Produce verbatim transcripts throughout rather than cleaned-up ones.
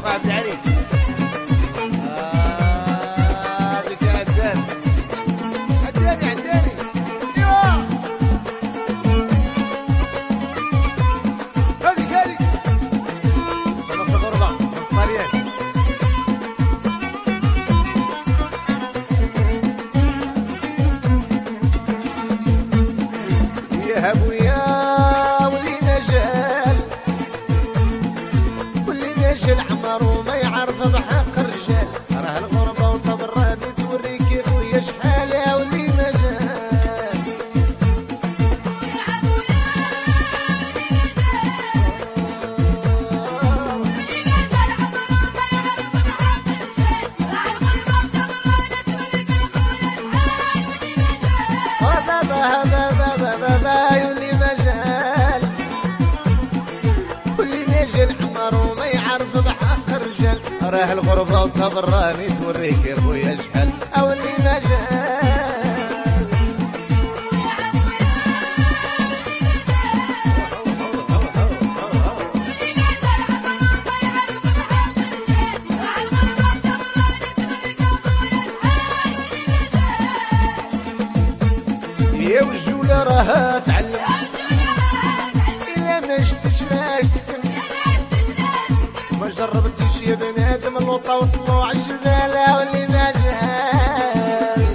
عبد العلي. آه بك يا عداني عداني عداني. ايوا هذيك هذيك نص غربة نص طاليان. يا ابويا واللي نجال واللي نجال عمر وما يعرف بحق الرجال. راه الغربة وطبراني توريك يا خويا شحال يا واللي نجال. هذا هذا هذا هذا يولي مجال واللي نجل عمر وما يعرف بحق الرجال. راه الغربة وطبراني توريك يا خويا شحال أولي مجال. يا وجولة راها تعلم إلا ما شتش لاش تفهم. ما جربتيش يا بنادم اللوطة وطلوع الجبال واللي ما جال.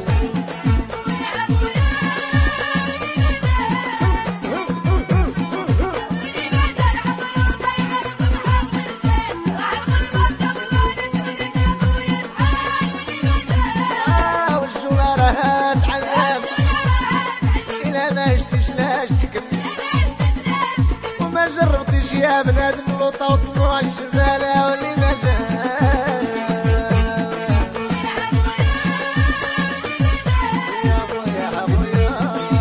آه والجولة راها تعلم إلا ما شتش لاش تفهم. وما جربتيش يا بنادم اللوطة وطلوع الجبال واللي ما جال. يا ابويا ابويا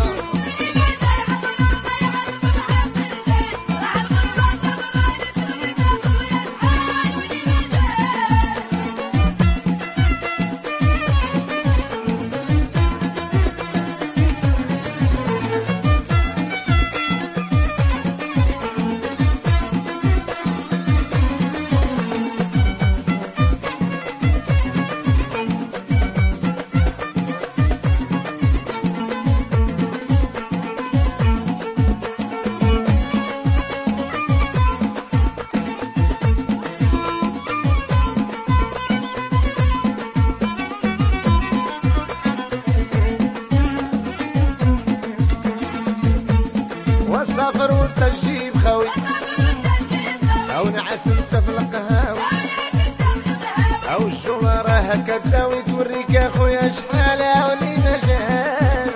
وسافر وانت تجيب خوي او نعس انت في القهاوي او الجولة راها كداوي توريك يا خويا شحال واللي مجال.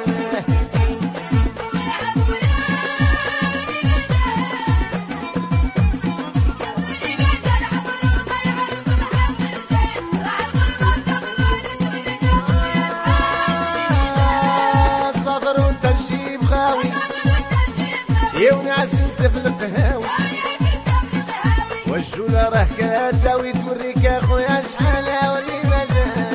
سافر وانت تجيب خاوي يا ونعس انت في القهاوي والجولة راه كداوي توريك يا خويا شحال واللي مجال.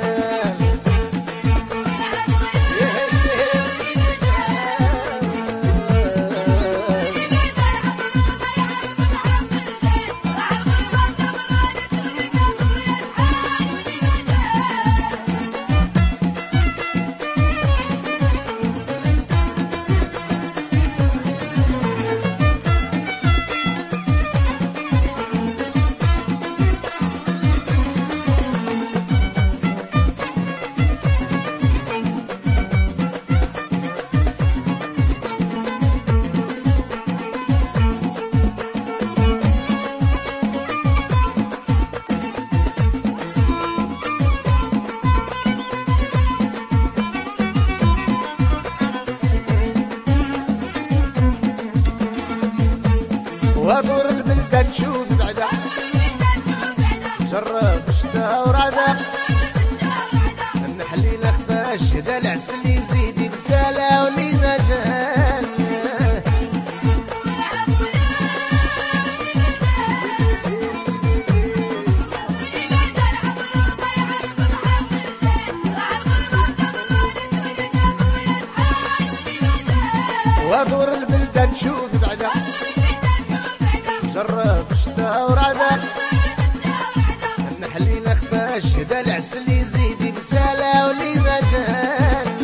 وهدور البلدة تشوف بعدا جرب شتا ورعدا النحليل اختاش هذا العسل يزيد يبسالة واللي ما جال. وهدور البلدة تشوف بعدا جرب شتا ورعدا دا العسل يزيد بسالة ولي ما جان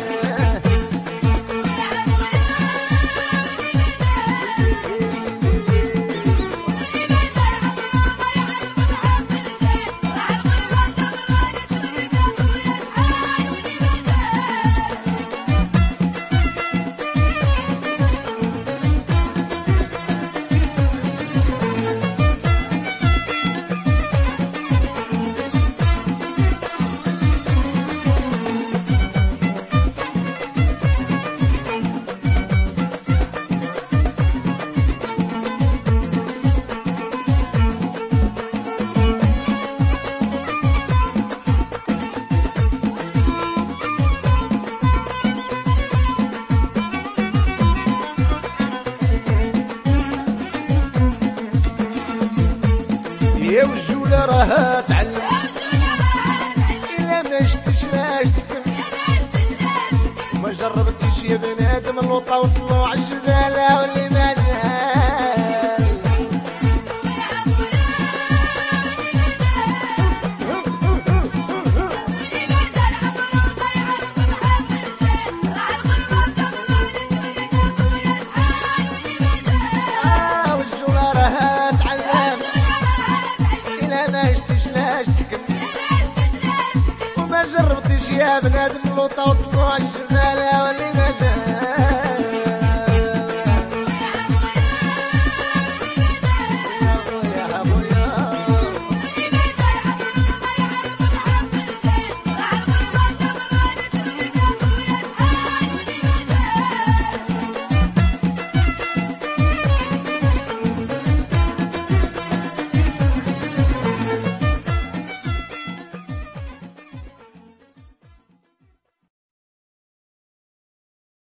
يا وجولة راها تعلم إلا ما شتش لاش تفهم ما جربتيش يا بنادم اللوطة وطلوع الجبالة واللي ما جال آه والجولة راها تعلم ما شتش لاش تحكم وما جربتيش يا بنادم اللوطة وطلوع الشمالة واللي ما جال